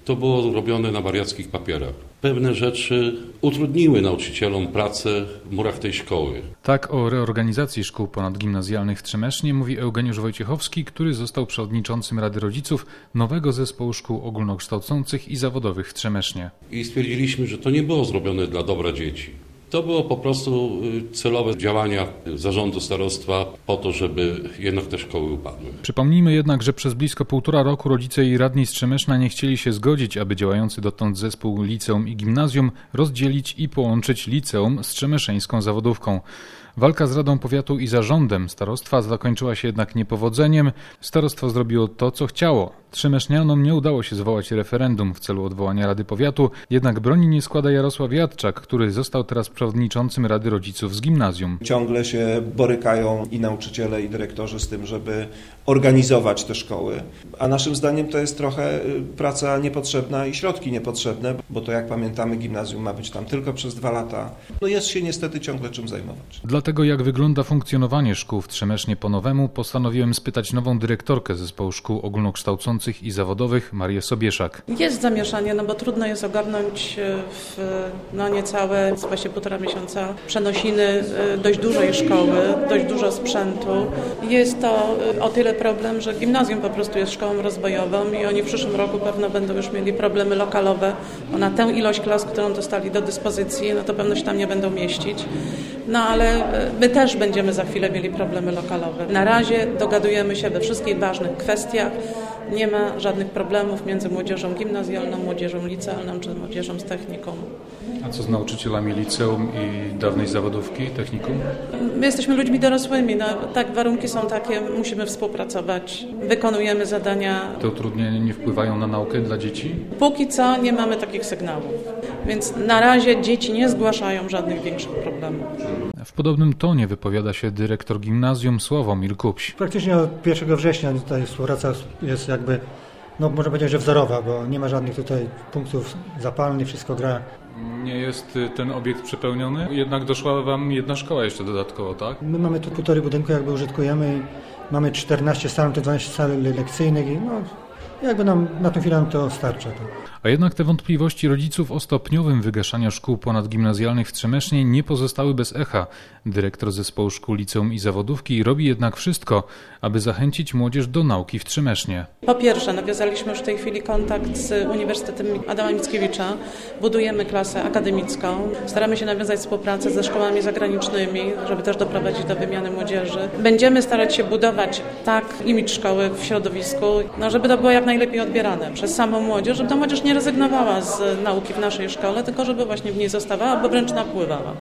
To było robione na wariackich papierach. Pewne rzeczy utrudniły nauczycielom pracę w murach tej szkoły. Tak o reorganizacji szkół ponadgimnazjalnych w Trzemesznie mówi Eugeniusz Wojciechowski, który został przewodniczącym Rady Rodziców nowego zespołu szkół ogólnokształcących i zawodowych w Trzemesznie. I stwierdziliśmy, że to nie było zrobione dla dobra dzieci. To było po prostu celowe działania zarządu starostwa po to, żeby jednak te szkoły upadły. Przypomnijmy jednak, że przez blisko 1,5 roku rodzice i radni z Trzemeszna nie chcieli się zgodzić, aby działający dotąd zespół liceum i gimnazjum rozdzielić i połączyć liceum z trzemeszeńską zawodówką. Walka z Radą Powiatu i zarządem starostwa zakończyła się jednak niepowodzeniem. Starostwo zrobiło to, co chciało. Trzemesznianom nie udało się zwołać referendum w celu odwołania Rady Powiatu, jednak broni nie składa Jarosław Jadczak, który został teraz przewodniczącym Rady Rodziców z gimnazjum. Ciągle się borykają i nauczyciele, i dyrektorzy z tym, żeby organizować te szkoły. A naszym zdaniem to jest trochę praca niepotrzebna i środki niepotrzebne, bo to jak pamiętamy gimnazjum ma być tam tylko przez 2 lata. No jest się niestety ciągle czym zajmować. Dlatego jak wygląda funkcjonowanie szkół w Trzemesznie po nowemu, postanowiłem spytać nową dyrektorkę zespołu szkół ogólnokształcących i zawodowych, Marię Sobieszak. Jest zamieszanie, bo trudno jest ogarnąć w niecałe, właśnie 1,5 miesiąca przenosiny dość dużej szkoły, dość dużo sprzętu. Jest to o tyle problem, że gimnazjum po prostu jest szkołą rozwojową i oni w przyszłym roku pewno będą już mieli problemy lokalowe, bo na tę ilość klas, którą dostali do dyspozycji, no to pewno się tam nie będą mieścić. No ale my też będziemy za chwilę mieli problemy lokalowe. Na razie dogadujemy się we wszystkich ważnych kwestiach. Nie ma żadnych problemów między młodzieżą gimnazjalną, młodzieżą licealną czy młodzieżą z technikum. A co z nauczycielami liceum i dawnej zawodówki, technikum? My jesteśmy ludźmi dorosłymi, no, tak, warunki są takie, musimy współpracować, wykonujemy zadania. Te utrudnienia nie wpływają na naukę dla dzieci? Póki co nie mamy takich sygnałów, więc na razie dzieci nie zgłaszają żadnych większych problemów. W podobnym tonie wypowiada się dyrektor gimnazjum Sławomir Kupś. Praktycznie od 1 września tutaj współpraca jest jakby, no można powiedzieć, że wzorowa, bo nie ma żadnych tutaj punktów zapalnych, wszystko gra. Nie jest ten obiekt przepełniony, jednak doszła wam jedna szkoła jeszcze dodatkowo, tak? My mamy tu 1,5 budynku jakby użytkujemy, mamy 14 sal, to 12 sal lekcyjnych i no jakby nam na tę chwilę to starcza. A jednak te wątpliwości rodziców o stopniowym wygaszaniu szkół ponadgimnazjalnych w Trzemesznie nie pozostały bez echa. Dyrektor zespołu szkół liceum i zawodówki robi jednak wszystko, aby zachęcić młodzież do nauki w Trzemesznie. Po pierwsze, nawiązaliśmy już w tej chwili kontakt z Uniwersytetem Adama Mickiewicza. Budujemy klasę akademicką. Staramy się nawiązać współpracę ze szkołami zagranicznymi, żeby też doprowadzić do wymiany młodzieży. Będziemy starać się budować tak imidż szkoły w środowisku, no żeby to było jak najlepiej odbierane przez samą młodzież, żeby ta młodzież nie rezygnowała z nauki w naszej szkole, tylko żeby właśnie w niej zostawała, albo wręcz napływała.